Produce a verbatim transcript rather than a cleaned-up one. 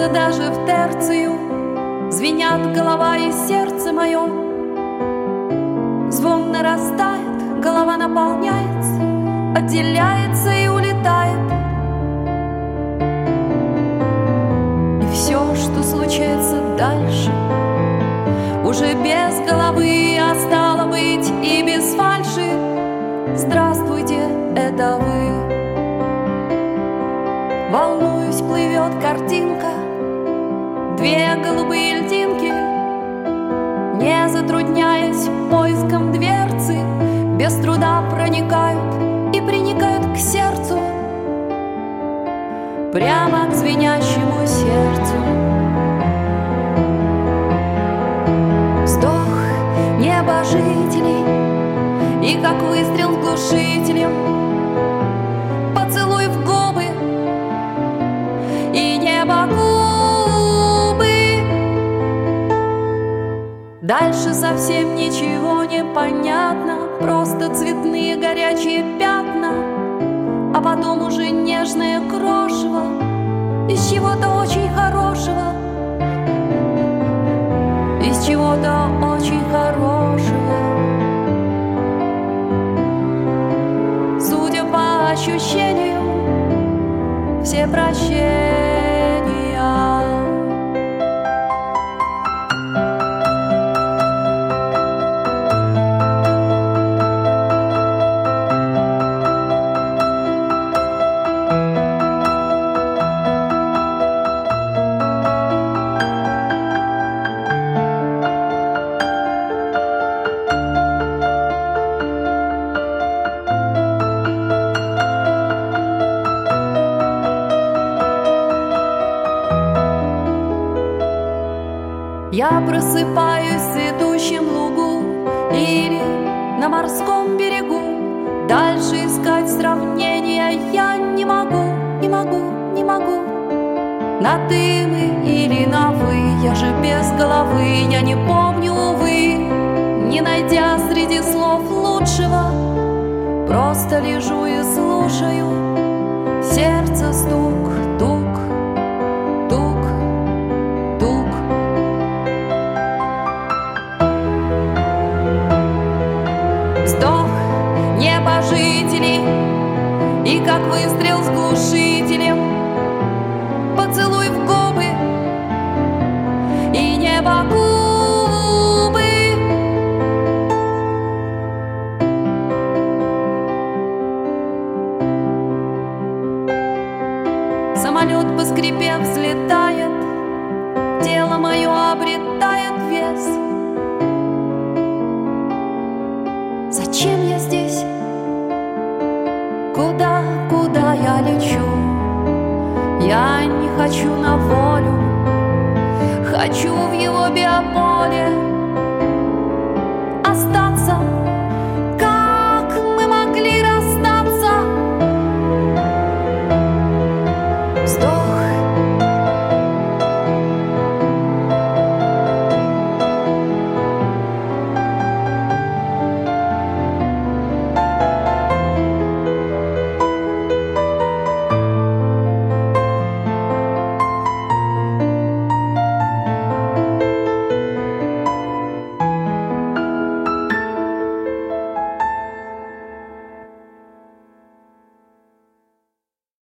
Кажется, даже в терцию звенят голова и сердце мое. Звон нарастает, голова наполняется, отделяется и улетает. И все, что случается дальше, уже без головы, а стало быть и без фальши. Здравствуйте, это вы. Волнуюсь, плывет картинка, две голубые льдинки, не затрудняясь поиском дверцы, без труда проникают и приникают к сердцу, прямо к звенящему сердцу. Вздох небожителей, и как выстрел с глушителем, поцелуй в губы, и небо губы. Дальше совсем ничего не понятно, просто цветные горячие пятна, а потом уже нежное крошево из чего-то очень хорошего, из чего-то очень хорошего. Судя по ощущению, все прощения. Я просыпаюсь в цветущем лугу или на морском берегу. Дальше искать сравнения я не могу, не могу, не могу. На ты мы или на вы, я же без головы, я не помню, увы. Не найдя среди слов лучшего, просто лежу и слушаю сердце стук, тук, тук, тук. Вздох небожителей, и как выстрел с глушителем, поцелуй в губы, и небо губы. Самолет, поскрипев, взлетает, тело мое обретает вес. Зачем я здесь? Куда, куда я лечу? Я не хочу на волю, хочу в его биополе.